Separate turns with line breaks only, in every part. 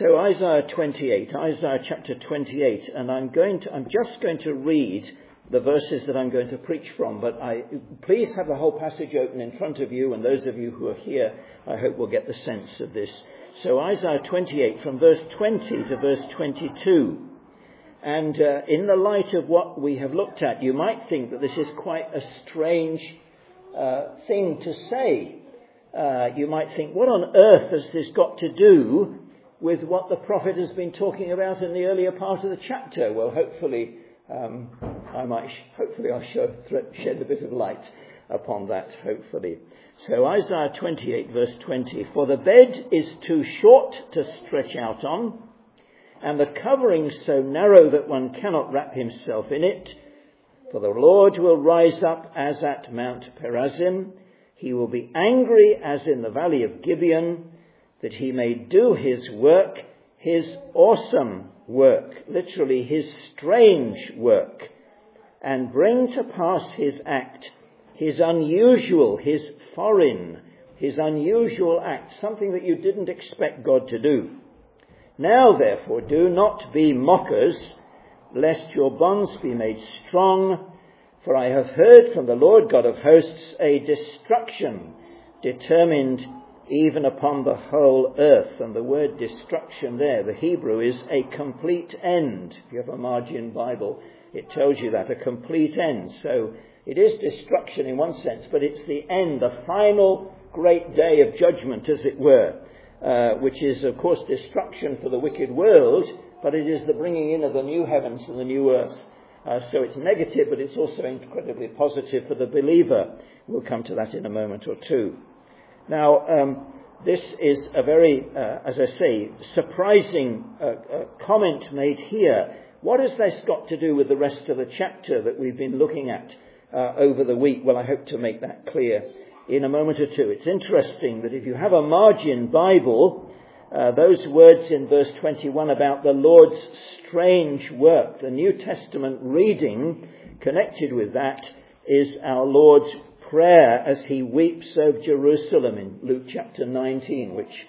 So Isaiah chapter 28, and I'm just going to read the verses that I'm going to preach from, but please have the whole passage open in front of you, and those of you who are here, I hope will get the sense of this. So Isaiah 28 from verse 20 to verse 22. And in the light of what we have looked at, you might think that this is quite a strange thing to say. You might think, what on earth has this got to do with what the prophet has been talking about in the earlier part of the chapter? Well, hopefully I'll shed a bit of light upon that, hopefully. So Isaiah 28 verse 20, "For the bed is too short to stretch out on, and the covering so narrow that one cannot wrap himself in it. For the Lord will rise up as at Mount Perazim. He will be angry as in the valley of Gibeon, that he may do his work, his awesome work," literally his strange work, "and bring to pass his act, his unusual, his foreign, his unusual act," something that you didn't expect God to do. "Now, therefore, do not be mockers, lest your bonds be made strong. For I have heard from the Lord God of hosts a destruction determined even upon the whole earth." And the word destruction there, the Hebrew, is a complete end. If you have a Margin Bible, it tells you that, a complete end. So it is destruction in one sense, but it's the end, the final great day of judgment, as it were, which is, of course, destruction for the wicked world, but it is the bringing in of the new heavens and the new earth. So it's negative, but it's also incredibly positive for the believer. We'll come to that in a moment or two. Now, this is a very, as I say, surprising comment made here. What has this got to do with the rest of the chapter that we've been looking at over the week? Well, I hope to make that clear in a moment or two. It's interesting that if you have a Margin Bible, those words in verse 21 about the Lord's strange work, the New Testament reading connected with that is our Lord's prayer as he weeps over Jerusalem in Luke chapter 19, which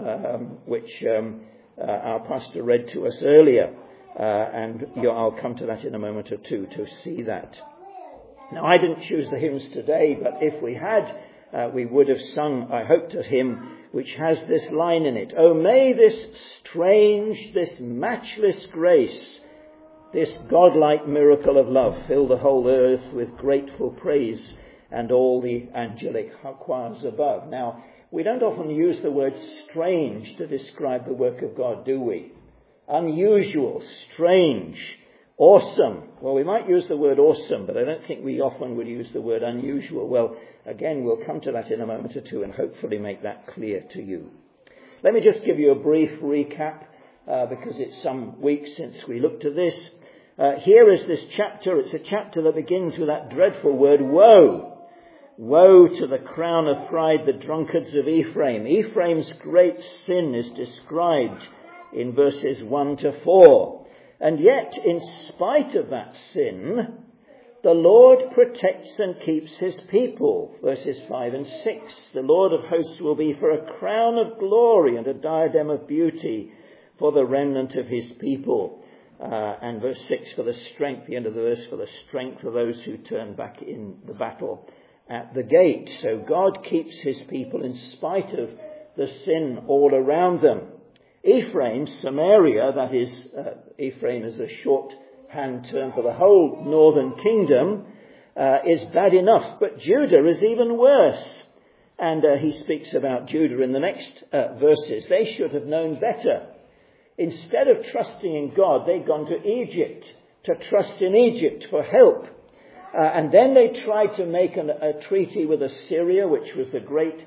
our pastor read to us earlier. And I'll come to that in a moment or two to see that. Now, I didn't choose the hymns today, but if we had, we would have sung, I hoped, a hymn which has this line in it: "Oh, may this strange, this matchless grace, this godlike miracle of love fill the whole earth with grateful praise and all the angelic choirs above." Now, we don't often use the word strange to describe the work of God, do we? Unusual, strange, awesome. Well, we might use the word awesome, but I don't think we often would use the word unusual. Well, again, we'll come to that in a moment or two and hopefully make that clear to you. Let me just give you a brief recap, because it's some weeks since we looked at this. Here is this chapter. It's a chapter that begins with that dreadful word, woe. Woe to the crown of pride, the drunkards of Ephraim. Ephraim's great sin is described in verses 1 to 4. And yet, in spite of that sin, the Lord protects and keeps his people. Verses 5 and 6. "The Lord of hosts will be for a crown of glory and a diadem of beauty for the remnant of his people." And verse 6, "For the strength," the end of the verse, "for the strength of those who turn back in the battle at the gate." So God keeps his people in spite of the sin all around them. Ephraim, Samaria, that is, Ephraim is a shorthand term for the whole northern kingdom, is bad enough, but Judah is even worse. And he speaks about Judah in the next verses. They should have known better. Instead of trusting in God, they'd gone to Egypt to trust in Egypt for help. And then they tried to make a treaty with Assyria, which was the great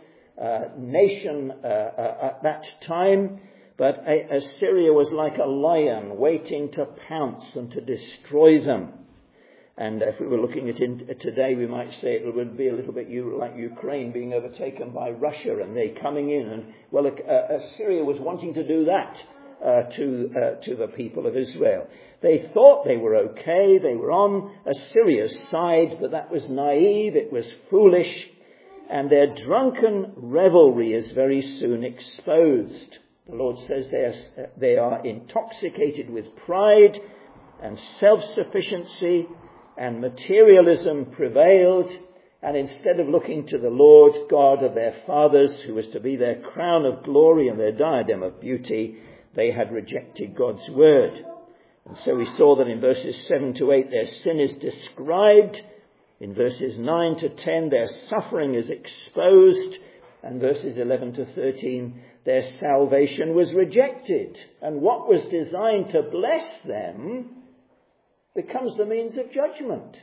nation at that time. But Assyria was like a lion waiting to pounce and to destroy them. And if we were looking at it today, we might say it would be a little bit like Ukraine being overtaken by Russia and they coming in. And well, Assyria was wanting to do that to the people of Israel. They thought they were okay. They were on Assyria's side, but that was naive. It was foolish. And their drunken revelry is very soon exposed. The Lord says they are intoxicated with pride, and self-sufficiency and materialism prevailed, and instead of looking to the Lord God of their fathers, who was to be their crown of glory and their diadem of beauty, they had rejected God's word. And so we saw that in verses 7 to 8 their sin is described. In verses 9 to 10 their suffering is exposed. And verses 11 to 13 their salvation was rejected. And what was designed to bless them becomes the means of judgment.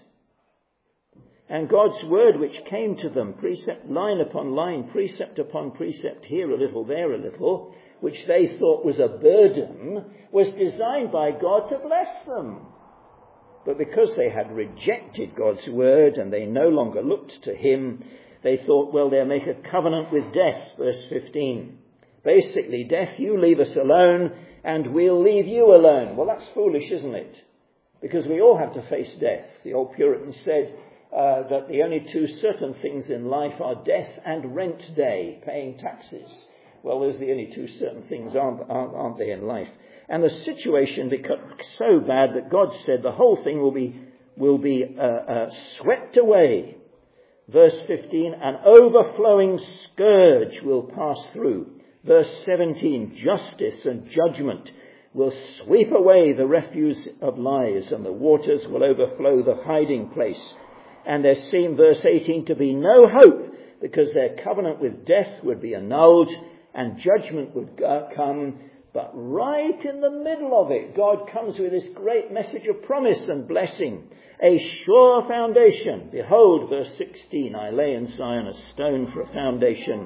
And God's word, which came to them, precept line upon line, precept upon precept, here a little, there a little, which they thought was a burden, was designed by God to bless them. But because they had rejected God's word and they no longer looked to him, they thought, well, they'll make a covenant with death, verse 15. Basically, death, you leave us alone and we'll leave you alone. Well, that's foolish, isn't it? Because we all have to face death. The old Puritans said that the only two certain things in life are death and rent day, paying taxes. Well, those are the only two certain things, aren't they, in life? And the situation becomes so bad that God said the whole thing will be swept away. Verse 15, an overflowing scourge will pass through. Verse 17, justice and judgment will sweep away the refuse of lies, and the waters will overflow the hiding place. And there seemed, verse 18, to be no hope, because their covenant with death would be annulled and judgment would come. But right in the middle of it, God comes with this great message of promise and blessing. A sure foundation. Behold, verse 16, I lay in Zion a stone for a foundation,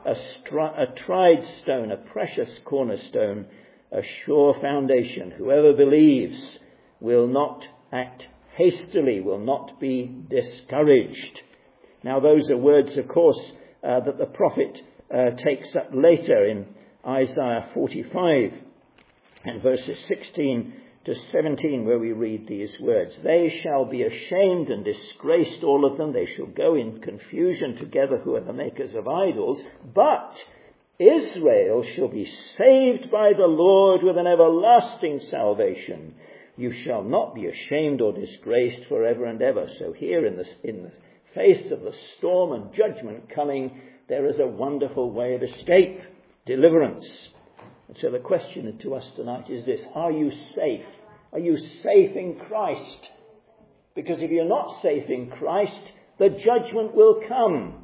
a tried stone, a precious cornerstone, a sure foundation. Whoever believes will not act hastily, will not be discouraged. Now those are words, of course, that the prophet takes up later in Isaiah 45 and verses 16 to 17, where we read these words. They shall be ashamed and disgraced, all of them. They shall go in confusion together, who are the makers of idols. But Israel shall be saved by the Lord with an everlasting salvation. You shall not be ashamed or disgraced forever and ever. So here in the face of the storm and judgment coming, there is a wonderful way of escape, deliverance. And so the question to us tonight is this: are you safe? Are you safe in Christ? Because if you're not safe in Christ, the judgment will come.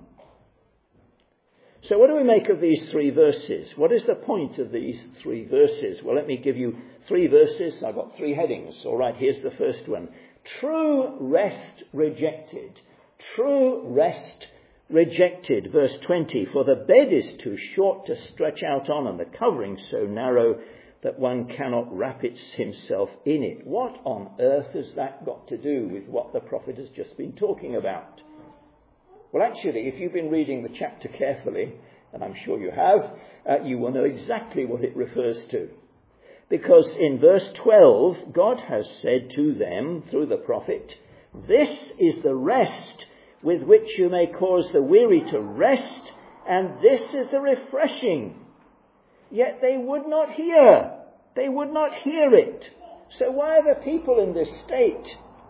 So what do we make of these three verses? What is the point of these three verses? Well, let me give you three verses. I've got three headings. All right, here's the first one. True rest rejected. True rest rejected. Verse 20, for the bed is too short to stretch out on, and the covering so narrow that one cannot wrap himself in it. What on earth has that got to do with what the prophet has just been talking about? Well, actually, if you've been reading the chapter carefully, and I'm sure you have, you will know exactly what it refers to. Because in verse 12, God has said to them, through the prophet, this is the rest with which you may cause the weary to rest, and this is the refreshing. Yet they would not hear. They would not hear it. So why are the people in this state?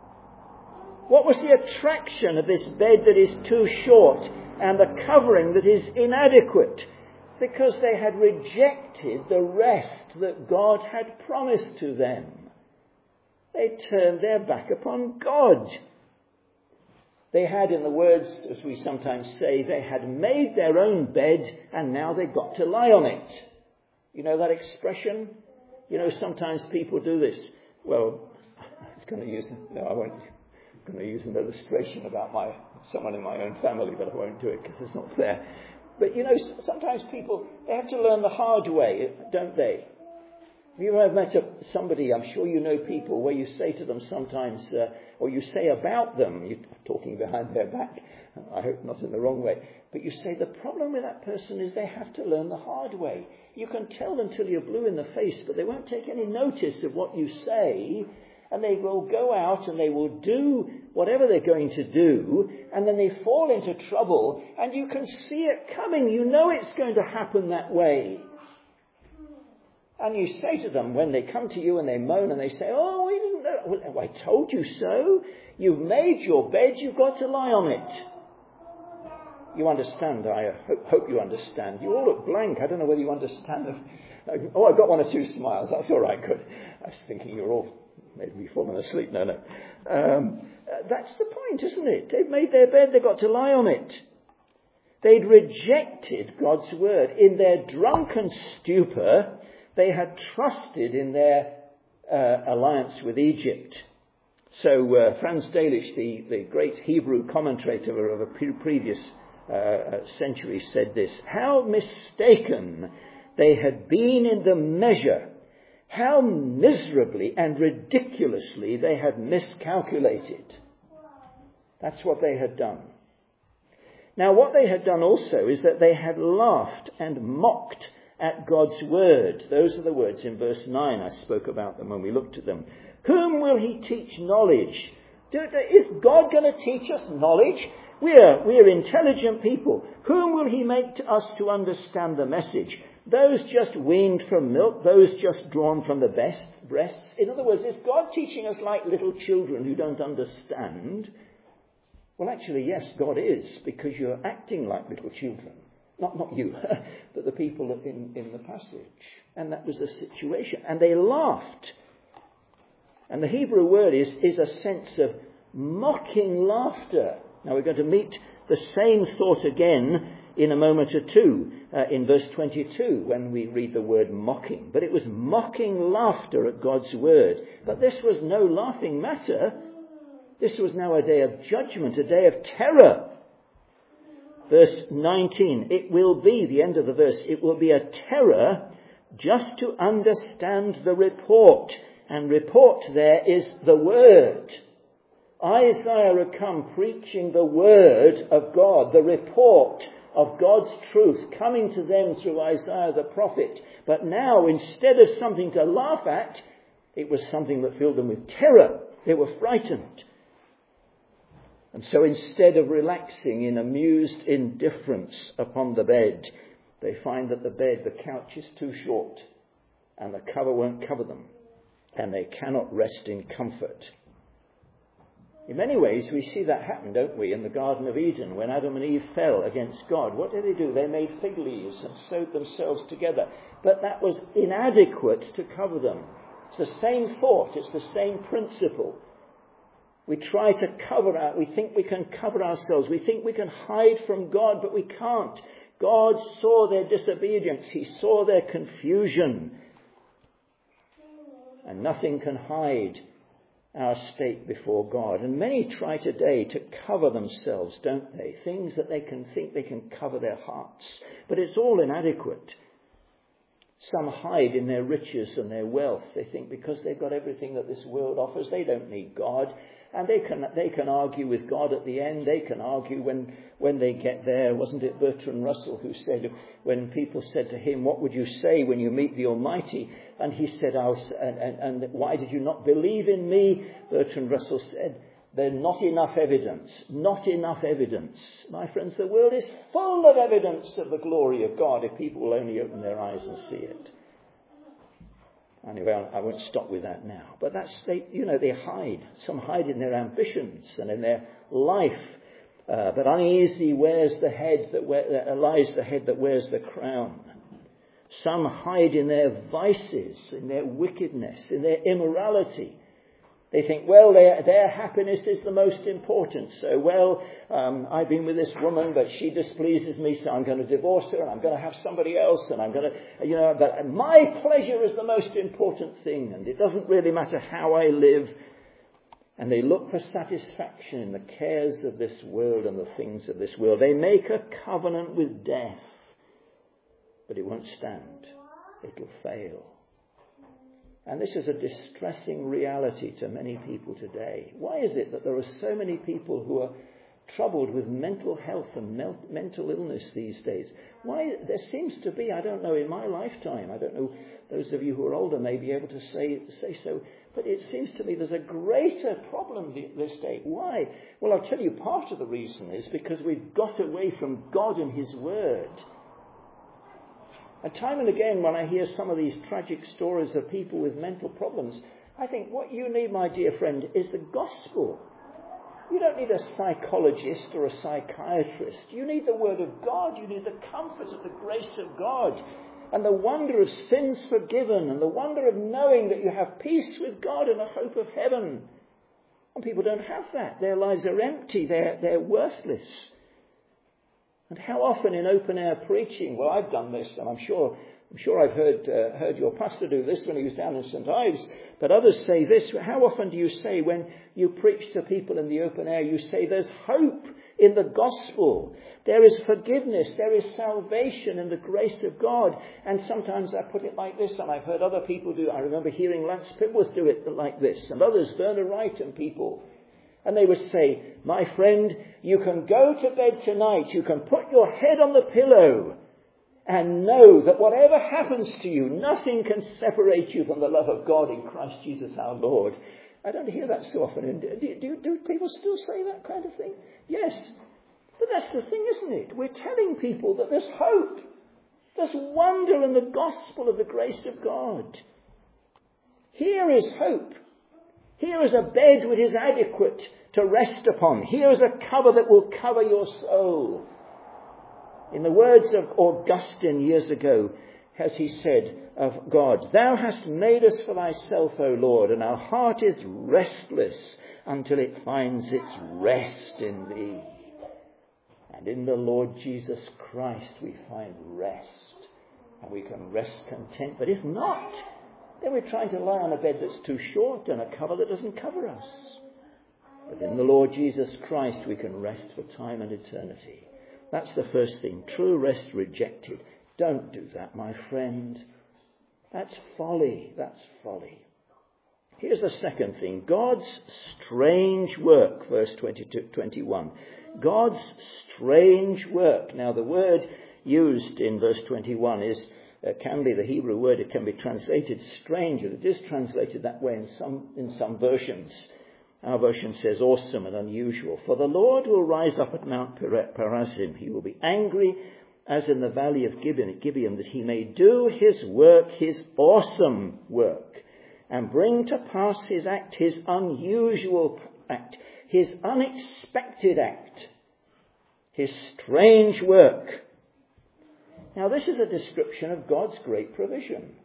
What was the attraction of this bed that is too short and the covering that is inadequate? Because they had rejected the rest that God had promised to them. They turned their back upon God. They had, in the words, as we sometimes say, they had made their own bed and now they've got to lie on it. You know that expression? You know, sometimes people do this. Well, I was going to use an illustration about someone in my own family, but I won't do it because it's not fair. But, you know, sometimes people, they have to learn the hard way, don't they? Have you ever met somebody, I'm sure you know people, where you say to them sometimes, or you say about them, you're talking behind their back, I hope not in the wrong way, but you say the problem with that person is they have to learn the hard way. You can tell them till you're blue in the face, but they won't take any notice of what you say, and they will go out and they will do whatever they're going to do, and then they fall into trouble, and you can see it coming. You know it's going to happen that way. And you say to them, when they come to you and they moan and they say, oh, we didn't know. Well, I told you so. You've made your bed, you've got to lie on it. You understand, I hope you understand. You all look blank. I don't know whether you understand. Oh, I've got one or two smiles. That's all right, good. I was thinking you're all maybe falling asleep. No. That's the point, isn't it? They've made their bed, they've got to lie on it. They'd rejected God's word. In their drunken stupor, they had trusted in their alliance with Egypt. So Franz Delitzsch, the great Hebrew commentator of a previous century, said this: how mistaken they had been in the measure, how miserably and ridiculously they had miscalculated. That's what they had done. Now, what they had done also is that they had laughed and mocked at God's word. Those are the words in verse 9. I spoke about them when we looked at them. Whom will he teach knowledge? Is God going to teach us knowledge? We're intelligent people. Whom will he make to us to understand the message? Those just weaned from milk, those just drawn from the breasts. In other words, is God teaching us like little children who don't understand? Well, actually, yes, God is, because you're acting like little children. Not you, but the people in the passage. And that was the situation. And they laughed. And the Hebrew word is a sense of mocking laughter. Now we're going to meet the same thought again in a moment or two in verse 22 when we read the word mocking. But it was mocking laughter at God's word. But this was no laughing matter. This was now a day of judgment, a day of terror. Verse 19, it will be, the end of the verse, it will be a terror just to understand the report. And report there is the word. Isaiah had come preaching the word of God, the report of God's truth coming to them through Isaiah the prophet. But now, instead of something to laugh at, it was something that filled them with terror. They were frightened. And so instead of relaxing in amused indifference upon the bed, they find that the couch is too short and the cover won't cover them, and they cannot rest in comfort. In many ways, we see that happen, don't we, in the Garden of Eden when Adam and Eve fell against God. What did they do? They made fig leaves and sewed themselves together. But that was inadequate to cover them. It's the same thought. It's the same principle. We try to we think we can cover ourselves. We think we can hide from God, but we can't. God saw their disobedience. He saw their confusion. And nothing can hide our state before God. And many try today to cover themselves, don't they? Things that they can think they can cover their hearts. But it's all inadequate. Some hide in their riches and their wealth. They think because they've got everything that this world offers, they don't need God. And they can argue with God at the end. They can argue when they get there. Wasn't it Bertrand Russell who said, when people said to him, what would you say when you meet the Almighty? And he said, and why did you not believe in me? Bertrand Russell said, there's not enough evidence. Not enough evidence. My friends, the world is full of evidence of the glory of God if people will only open their eyes and see it. Anyway, I won't stop with that now. But they hide. Some hide in their ambitions and in their life. But uneasy lies the head that wears the crown. Some hide in their vices, in their wickedness, in their immorality. They think, well, their happiness is the most important. So, I've been with this woman, but she displeases me, so I'm going to divorce her, and I'm going to have somebody else, and I'm going to, but my pleasure is the most important thing, and it doesn't really matter how I live. And they look for satisfaction in the cares of this world and the things of this world. They make a covenant with death, but it won't stand. It'll fail. And this is a distressing reality to many people today. Why is it that there are so many people who are troubled with mental health and mental illness these days? Why? There seems to be, I don't know, in my lifetime, I don't know, those of you who are older may be able to say so, but it seems to me there's a greater problem this day. Why? Well, I'll tell you, part of the reason is because we've got away from God and His Word. And time and again, when I hear some of these tragic stories of people with mental problems, I think what you need, my dear friend, is the gospel. You don't need a psychologist or a psychiatrist. You need the Word of God. You need the comfort of the grace of God and the wonder of sins forgiven and the wonder of knowing that you have peace with God and a hope of heaven. And people don't have that. Their lives are empty. They're worthless. And how often in open air preaching, well, I've done this, and I'm sure I've heard your pastor do this when he was down in St. Ives, but others say this. How often do you say when you preach to people in the open air, you say there's hope in the gospel, there is forgiveness, there is salvation in the grace of God. And sometimes I put it like this, and I've heard other people do. I remember hearing Lance Pibworth do it like this, and others, Werner Wright and people. And they would say, my friend, you can go to bed tonight, you can put your head on the pillow and know that whatever happens to you, nothing can separate you from the love of God in Christ Jesus our Lord. I don't hear that so often. Do people still say that kind of thing? Yes. But that's the thing, isn't it? We're telling people that there's hope. There's wonder in the gospel of the grace of God. Here is hope. Here is a bed which is adequate to rest upon. Here is a cover that will cover your soul. In the words of Augustine years ago, as he said of God, thou hast made us for thyself, O Lord, and our heart is restless until it finds its rest in thee. And in the Lord Jesus Christ we find rest, and we can rest content. But if not, then we're trying to lie on a bed that's too short and a cover that doesn't cover us. But in the Lord Jesus Christ we can rest for time and eternity. That's the first thing. True rest rejected. Don't do that, my friend. That's folly. That's folly. Here's the second thing. God's strange work, verse 21. God's strange work. Now the word used in verse 21 can be the Hebrew word. It can be translated strange. It is translated that way in some versions. Our version says awesome and unusual. For the Lord will rise up at Mount Perazim. He will be angry as in the valley of Gibeon, that he may do his work, his awesome work, and bring to pass his act, his unusual act, his unexpected act, his strange work. Now this is a description of God's great provision.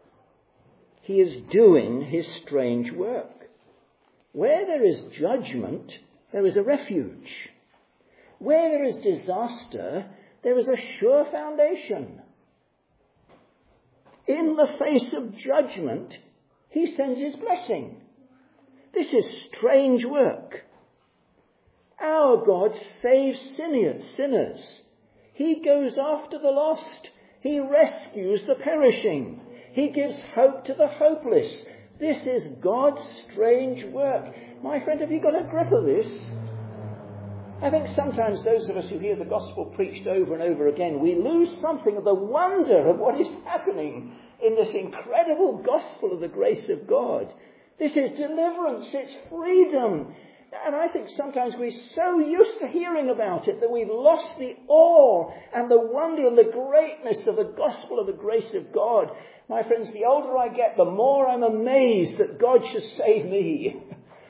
He is doing his strange work. Where there is judgment, there is a refuge. Where there is disaster, there is a sure foundation. In the face of judgment, he sends his blessing. This is strange work. Our God saves sinners. He goes after the lost. He rescues the perishing. He gives hope to the hopeless. This is God's strange work. My friend, have you got a grip of this? I think sometimes those of us who hear the gospel preached over and over again, we lose something of the wonder of what is happening in this incredible gospel of the grace of God. This is deliverance, it's freedom. And I think sometimes we're so used to hearing about it that we've lost the awe and the wonder and the greatness of the gospel of the grace of God. My friends, the older I get, the more I'm amazed that God should save me.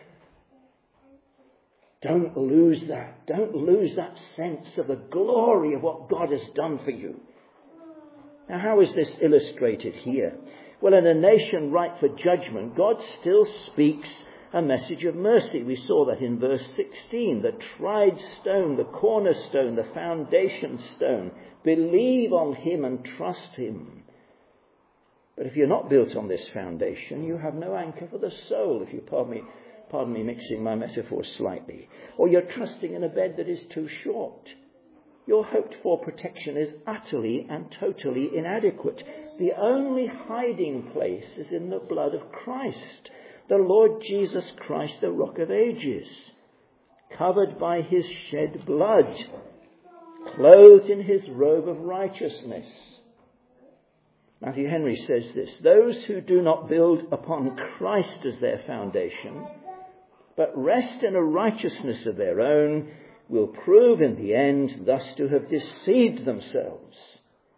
Don't lose that. Don't lose that sense of the glory of what God has done for you. Now, how is this illustrated here? Well, in a nation ripe for judgment, God still speaks a message of mercy. We saw that in verse 16. The tried stone, the cornerstone, the foundation stone. Believe on him and trust him. But if you're not built on this foundation, you have no anchor for the soul, if you pardon me mixing my metaphors slightly. Or you're trusting in a bed that is too short. Your hoped-for protection is utterly and totally inadequate. The only hiding place is in the blood of Christ, the Lord Jesus Christ, the Rock of Ages, covered by his shed blood, clothed in his robe of righteousness. Matthew Henry says this: those who do not build upon Christ as their foundation, but rest in a righteousness of their own, will prove in the end thus to have deceived themselves.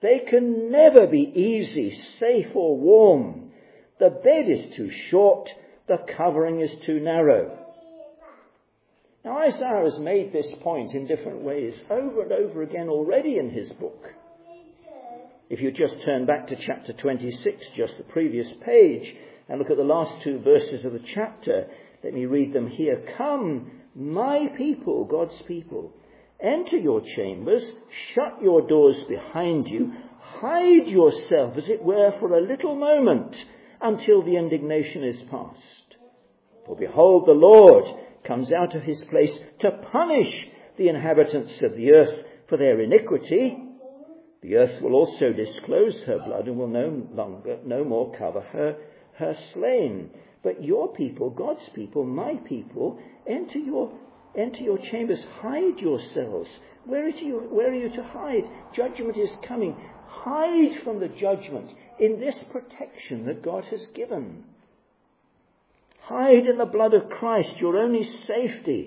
They can never be easy, safe or warm. The bed is too short, the covering is too narrow. Now Isaiah has made this point in different ways over and over again already in his book. If you just turn back to chapter 26, just the previous page, and look at the last two verses of the chapter, let me read them here. Come, my people, God's people, enter your chambers, shut your doors behind you, hide yourself, as it were, for a little moment, until the indignation is past. For behold, the Lord comes out of his place to punish the inhabitants of the earth for their iniquity. The earth will also disclose her blood and will no more cover her slain. But your people, God's people, my people, enter your chambers, hide yourselves. Where are you to hide? Judgment is coming. Hide from the judgment in this protection that God has given. Hide in the blood of Christ, your only safety.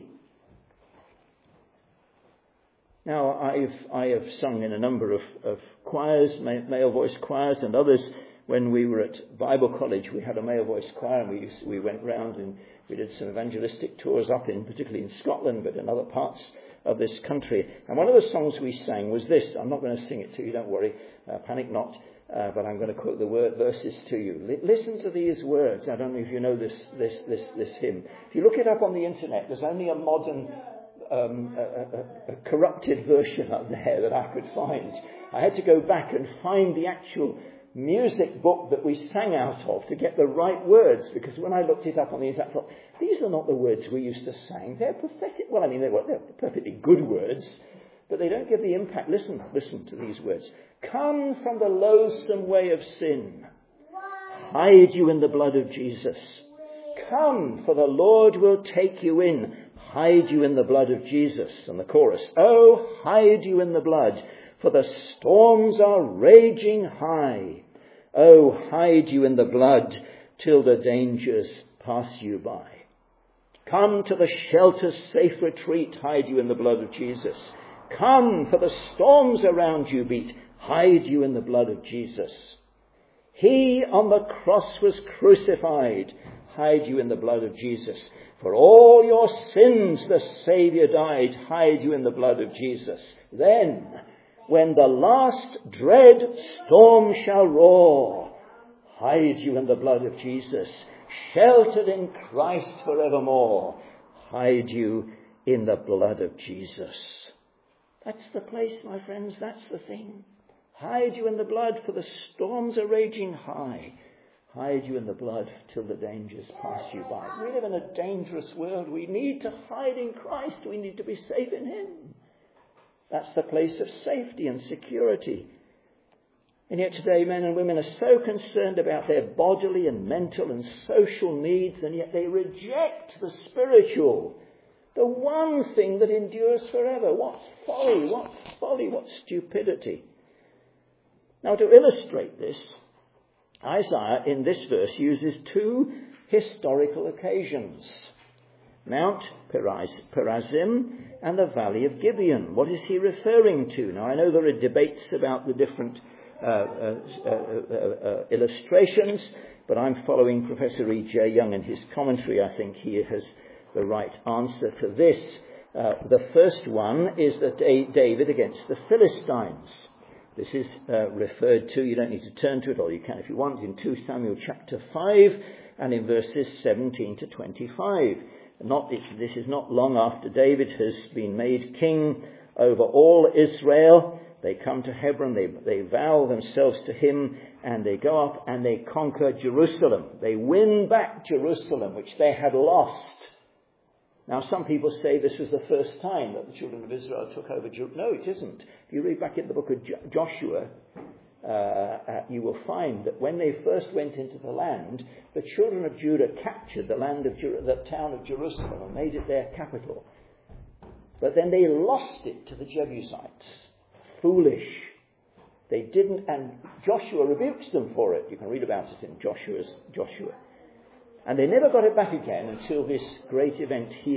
Now, I have sung in a number of choirs, male voice choirs and others. When we were at Bible college, we had a male voice choir, and we went round and we did some evangelistic tours up particularly in Scotland, but in other parts of this country. And one of the songs we sang was this. I'm not going to sing it to you, don't worry, panic not. But I'm going to quote the verses to you. Listen to these words. I don't know if you know this hymn. If you look it up on the internet, there's only a modern, a corrupted version up there that I could find. I had to go back and find the actual music book that we sang out of to get the right words, because when I looked it up on the internet, I thought, these are not the words we used to sing. They're pathetic. Well, I mean, they're perfectly good words, but they don't give the impact. Listen to these words. Come from the loathsome way of sin. Hide you in the blood of Jesus. Come, for the Lord will take you in. Hide you in the blood of Jesus. And the chorus. Oh, hide you in the blood, for the storms are raging high. Oh, hide you in the blood till the dangers pass you by. Come to the shelter's safe retreat. Hide you in the blood of Jesus. Come, for the storms around you beat. Hide you in the blood of Jesus. He on the cross was crucified. Hide you in the blood of Jesus. For all your sins the Saviour died. Hide you in the blood of Jesus. Then, when the last dread storm shall roar, hide you in the blood of Jesus. Sheltered in Christ forevermore, hide you in the blood of Jesus. That's the place, my friends. That's the thing. Hide you in the blood, for the storms are raging high. Hide you in the blood till the dangers pass you by. We live in a dangerous world. We need to hide in Christ. We need to be safe in him. That's the place of safety and security. And yet today men and women are so concerned about their bodily and mental and social needs, and yet they reject the spiritual, the one thing that endures forever. What folly, what stupidity. Now, to illustrate this, Isaiah in this verse uses two historical occasions. Mount Perazim and the Valley of Gibeon. What is he referring to? Now, I know there are debates about the different illustrations, but I'm following Professor E.J. Young in his commentary. I think he has the right answer to this. The first one is that David against the Philistines. This is referred to, you don't need to turn to it, or you can if you want, in 2 Samuel chapter 5 and in verses 17 to 25. This is not long after David has been made king over all Israel. They come to Hebron, they vow themselves to him, and they go up and they conquer Jerusalem. They win back Jerusalem, which they had lost. Now, some people say this was the first time that the children of Israel took over Jerusalem. No, it isn't. If you read back in the book of Joshua, you will find that when they first went into the land, the children of Judah captured the town of Jerusalem and made it their capital. But then they lost it to the Jebusites. Foolish. They didn't, and Joshua rebukes them for it. You can read about it in Joshua. And they never got it back again until this great event here.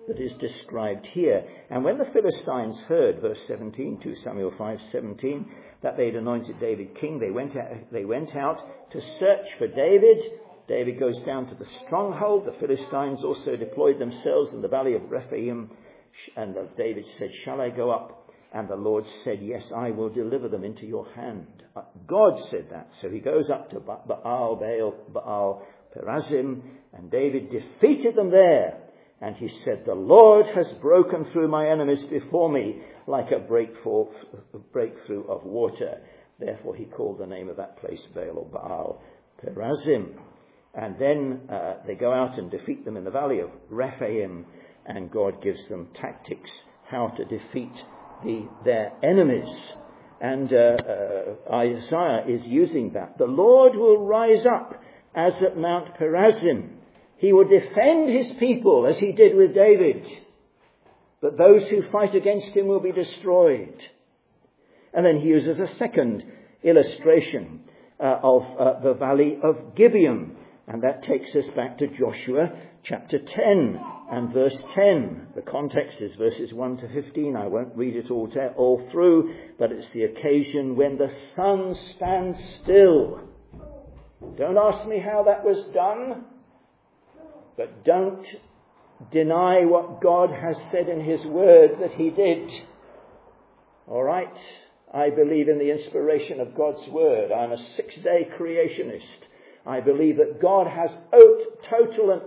that is described here. And when the Philistines heard, verse 17, 2 Samuel 5:17, that they'd anointed David king, they went out to search for David. David goes down to the stronghold. The Philistines also deployed themselves in the valley of Rephaim. And David said, "Shall I go up?" And the Lord said, "Yes, I will deliver them into your hand." God said that. So he goes up to Baal Perazim, and David defeated them there. And he said, "The Lord has broken through my enemies before me like a breakthrough of water." Therefore he called the name of that place Baal Perazim. And then they go out and defeat them in the valley of Rephaim, and God gives them tactics how to defeat their enemies. And Isaiah is using that. The Lord will rise up as at Mount Perazim. He will defend his people as he did with David. But those who fight against him will be destroyed. And then he uses a second illustration of the valley of Gibeon. And that takes us back to Joshua chapter 10 and verse 10. The context is verses 1 to 15. I won't read it all through, but it's the occasion when the sun stands still. Don't ask me how that was done, but don't deny what God has said in his word that he did. All right? I believe in the inspiration of God's word. I'm a 6-day creationist. I believe that God has total and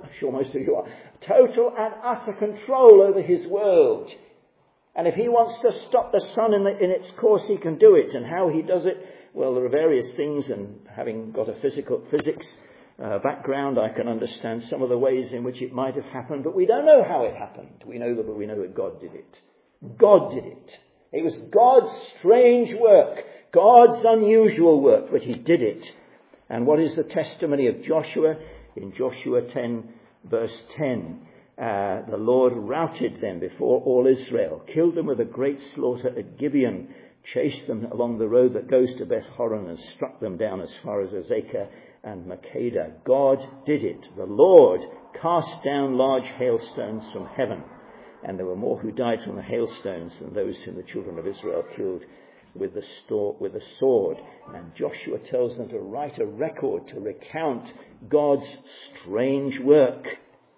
utter control over his world. And if he wants to stop the sun in its course, he can do it. And how he does it, well, there are various things. And having got a physics background, I can understand some of the ways in which it might have happened. But we don't know how it happened. We know that God did it. God did it. It was God's strange work, God's unusual work, but he did it. And what is the testimony of Joshua? In Joshua 10, verse 10, the Lord routed them before all Israel, killed them with a great slaughter at Gibeon, chased them along the road that goes to Beth Horon, and struck them down as far as Azekah and Makkedah. God did it. The Lord cast down large hailstones from heaven, and there were more who died from the hailstones than those whom the children of Israel killed with the sword. And Joshua tells them to write a record to recount God's strange work,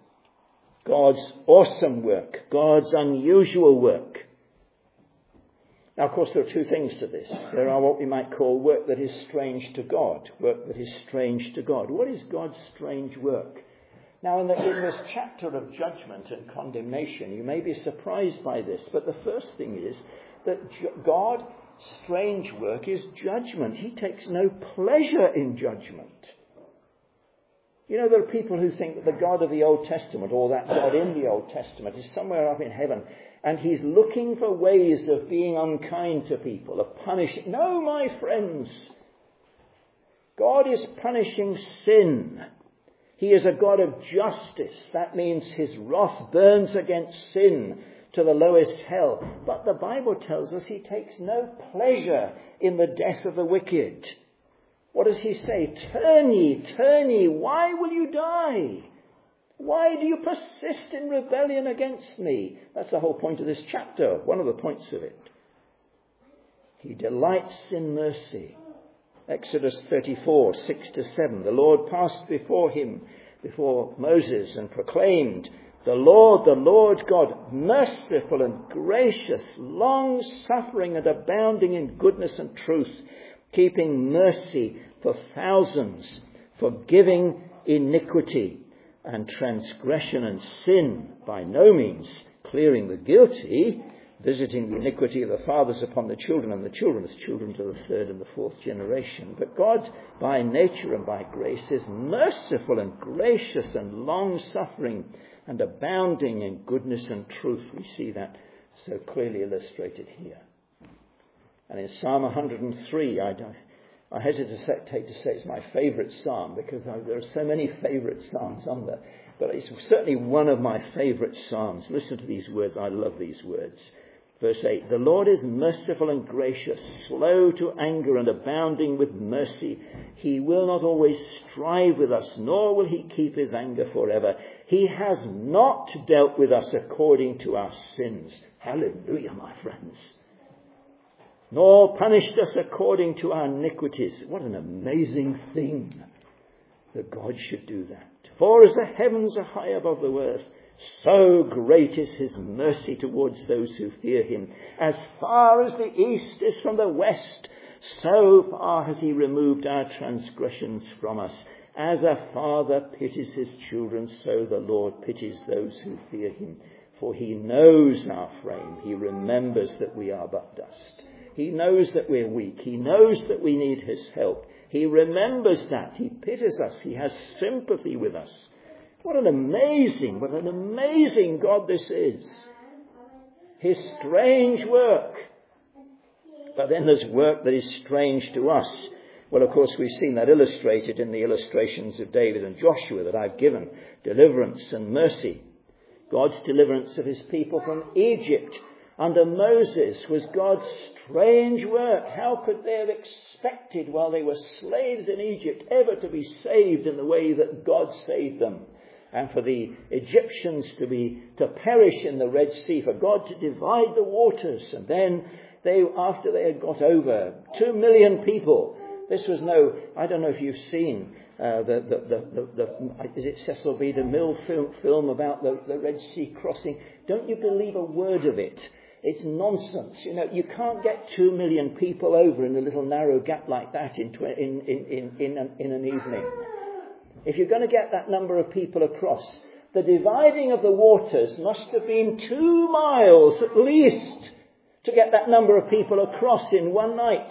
God's awesome work, God's unusual work. Now, of course, there are two things to this. There are what we might call work that is strange to God. Work that is strange to God. What is God's strange work? Now, in this chapter of judgment and condemnation, you may be surprised by this, but the first thing is that God's strange work is judgment. He takes no pleasure in judgment. You know, there are people who think that the God of the Old Testament, or that God in the Old Testament, is somewhere up in heaven, and he's looking for ways of being unkind to people, of punishing. No, my friends. God is punishing sin. He is a God of justice. That means his wrath burns against sin to the lowest hell. But the Bible tells us he takes no pleasure in the death of the wicked. What does he say? Turn ye, why will you die? Why do you persist in rebellion against me? That's the whole point of this chapter, one of the points of it. He delights in mercy. Exodus 34, 6-7. The Lord passed before Moses, and proclaimed, the Lord God, merciful and gracious, long-suffering and abounding in goodness and truth, keeping mercy for thousands, forgiving iniquity and transgression and sin, by no means clearing the guilty, visiting the iniquity of the fathers upon the children and the children's children to the third and the fourth generation. But God, by nature and by grace, is merciful and gracious and long-suffering and abounding in goodness and truth. We see that so clearly illustrated here. And in Psalm 103, I hesitate to say it's my favourite psalm, because there are so many favourite psalms on there. But it's certainly one of my favourite psalms. Listen to these words. I love these words. Verse 8, the Lord is merciful and gracious, slow to anger and abounding with mercy. He will not always strive with us, nor will he keep his anger forever. He has not dealt with us according to our sins. Hallelujah, my friends. Nor punished us according to our iniquities. What an amazing thing that God should do that. For as the heavens are high above the earth, so great is his mercy towards those who fear him. As far as the east is from the west, so far has he removed our transgressions from us. As a father pities his children, so the Lord pities those who fear him. For he knows our frame. He remembers that we are but dust. He knows that we're weak. He knows that we need his help. He remembers that. He pities us. He has sympathy with us. What an amazing God this is. His strange work. But then there's work that is strange to us. Well, of course, we've seen that illustrated in the illustrations of David and Joshua that I've given. Deliverance and mercy. God's deliverance of his people from Egypt under Moses was God's strange work. How could they have expected while they were slaves in Egypt ever to be saved in the way that God saved them? And for the Egyptians to perish in the Red Sea, for God to divide the waters. And then after they had got over 2 million people, this was I don't know if you've seen is it Cecil B. DeMille film about the Red Sea crossing? Don't you believe a word of it? It's nonsense. You can't get 2 million people over in a little narrow gap like that in an evening. If you're going to get that number of people across, the dividing of the waters must have been 2 miles at least to get that number of people across in one night.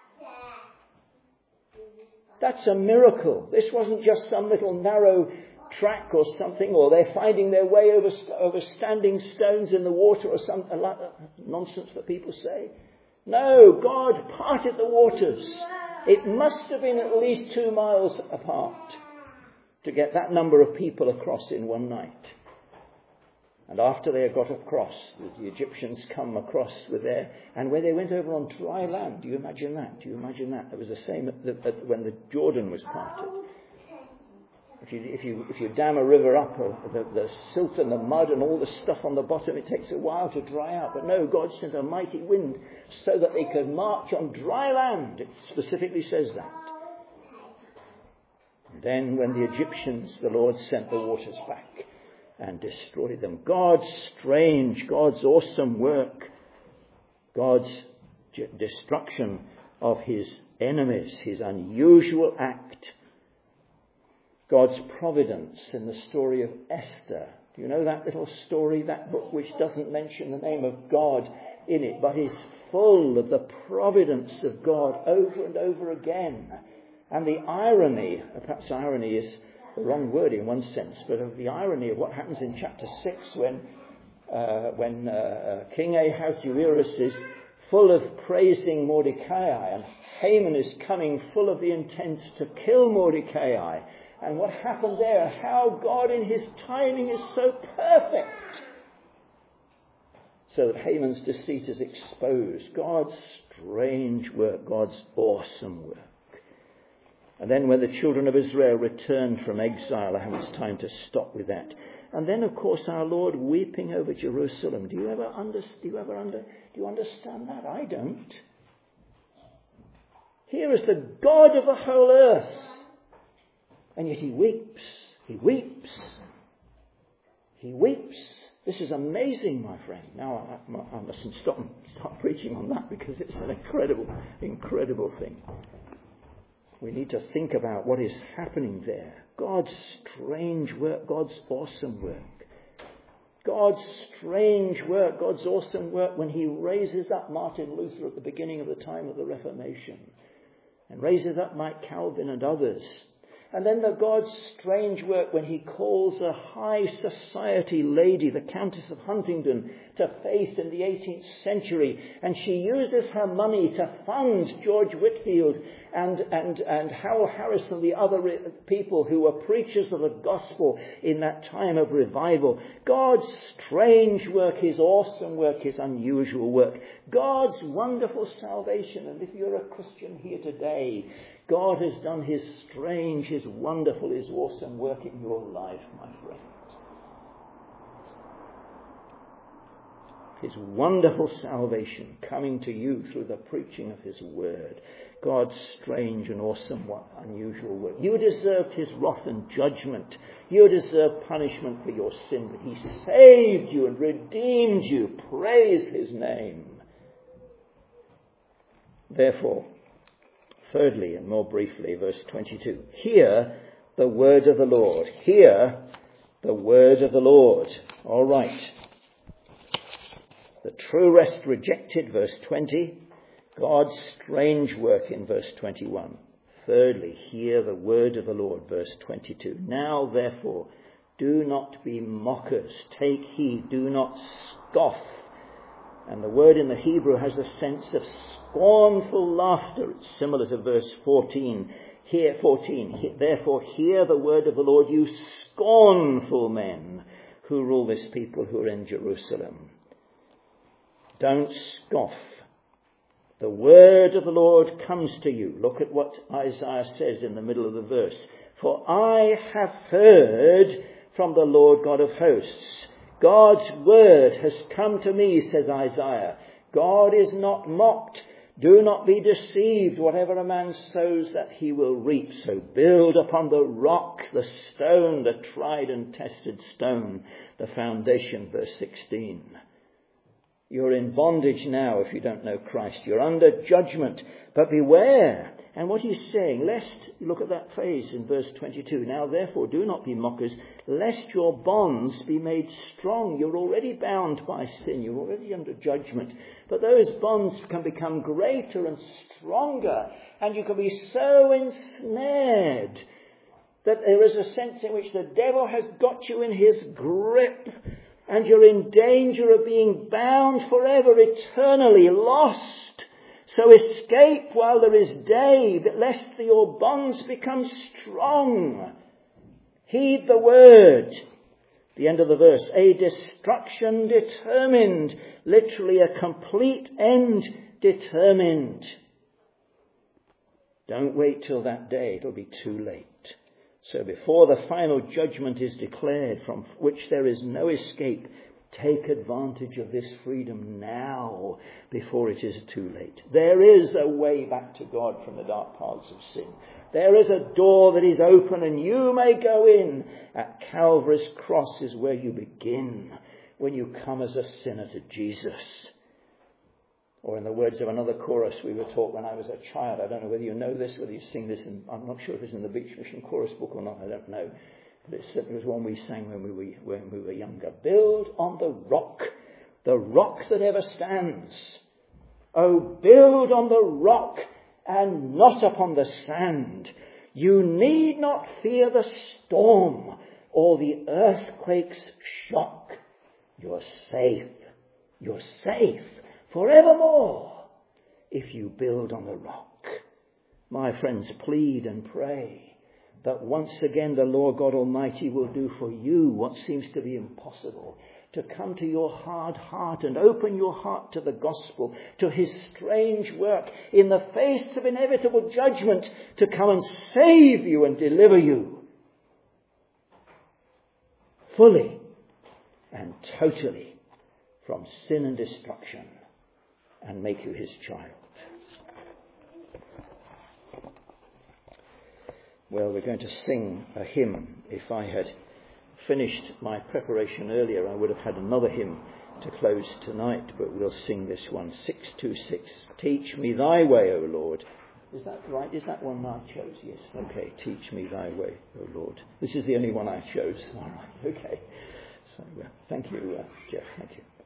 That's a miracle. This wasn't just some little narrow track or something, or they're finding their way over standing stones in the water or something like that. Nonsense that people say. No, God parted the waters. It must have been at least 2 miles apart to get that number of people across in one night. And after they had got across, the Egyptians come across and when they went over on dry land, do you imagine that? It was the same when the Jordan was parted. If you dam a river up, the silt and the mud and all the stuff on the bottom, it takes a while to dry out. But no, God sent a mighty wind so that they could march on dry land. It specifically says that. And then when the Egyptians, the Lord sent the waters back and destroyed them. God's awesome work. God's destruction of his enemies, his unusual act. God's providence in the story of Esther. Do you know that little story, that book which doesn't mention the name of God in it, but is full of the providence of God over and over again? And the irony, perhaps irony is the wrong word in one sense, but of the irony of what happens in chapter 6 when King Ahasuerus is full of praising Mordecai, and Haman is coming full of the intent to kill Mordecai. And what happened there, how God in his timing is so perfect, so that Haman's deceit is exposed. God's strange work, God's awesome work. And then when the children of Israel returned from exile, I haven't time to stop with that. And then, of course, our Lord weeping over Jerusalem. Do you understand that? I don't. Here is the God of the whole earth. And yet he weeps. He weeps. He weeps. This is amazing, my friend. Now, I mustn't stop preaching on that because it's an incredible thing. We need to think about what is happening there. God's strange work, God's awesome work. God's strange work, God's awesome work when he raises up Martin Luther at the beginning of the time of the Reformation and raises up Mike Calvin and others And then the God's strange work when he calls a high society lady, the Countess of Huntingdon, to faith in the 18th century. And she uses her money to fund George Whitefield and Harold Harris and the other people who were preachers of the gospel in that time of revival. God's strange work, his awesome work, his unusual work. God's wonderful salvation. And if you're a Christian here today, God has done his strange, his wonderful, his awesome work in your life, my friend. His wonderful salvation coming to you through the preaching of his word. God's strange and awesome, unusual work. You deserved his wrath and judgment. You deserved punishment for your sin, but he saved you and redeemed you. Praise his name. Therefore, thirdly, and more briefly, verse 22. Hear the word of the Lord. Hear the word of the Lord. All right. The true rest rejected, verse 20. God's strange work in verse 21. Thirdly, hear the word of the Lord, verse 22. Now, therefore, do not be mockers. Take heed. Do not scoff. And the word in the Hebrew has a sense of scornful laughter. It's similar to verse 14. Here, 14. Therefore, hear the word of the Lord, you scornful men who rule this people who are in Jerusalem. Don't scoff. The word of the Lord comes to you. Look at what Isaiah says in the middle of the verse. For I have heard from the Lord God of hosts. God's word has come to me, says Isaiah. God is not mocked. Do not be deceived. Whatever a man sows, that he will reap. So build upon the rock, the stone, the tried and tested stone, the foundation, verse 16. You're in bondage now if you don't know Christ. You're under judgment. But beware. And what he's saying, lest, look at that phrase in verse 22. Now therefore do not be mockers, lest your bonds be made strong. You're already bound by sin. You're already under judgment. But those bonds can become greater and stronger. And you can be so ensnared that there is a sense in which the devil has got you in his grip. And you're in danger of being bound forever, eternally lost. So escape while there is day, but lest your bonds become strong. Heed the word. The end of the verse. A destruction determined. Literally a complete end determined. Don't wait till that day. It'll be too late. So before the final judgment is declared, from which there is no escape, take advantage of this freedom now before it is too late. There is a way back to God from the dark paths of sin. There is a door that is open and you may go in. At Calvary's cross is where you begin when you come as a sinner to Jesus. Or in the words of another chorus we were taught when I was a child. I don't know whether you know this, whether you sing this. I'm not sure if it's in the Beach Mission Chorus book or not. I don't know. But it certainly was one we sang when we were younger. Build on the rock that ever stands. Oh, build on the rock and not upon the sand. You need not fear the storm or the earthquake's shock. You're safe. You're safe forevermore if you build on the rock. My friends, plead and pray that once again the Lord God Almighty will do for you what seems to be impossible, to come to your hard heart and open your heart to the gospel, to his strange work in the face of inevitable judgment, to come and save you and deliver you fully and totally from sin and destruction, and make you his child. Well, we're going to sing a hymn. If I had finished my preparation earlier, I would have had another hymn to close tonight, but we'll sing this one, 626. Teach me thy way, O Lord. Is that right? Is that one I chose? Yes. Okay. Teach me thy way, O Lord. This is the only one I chose. All right. Okay. So thank you, Jeff. Thank you.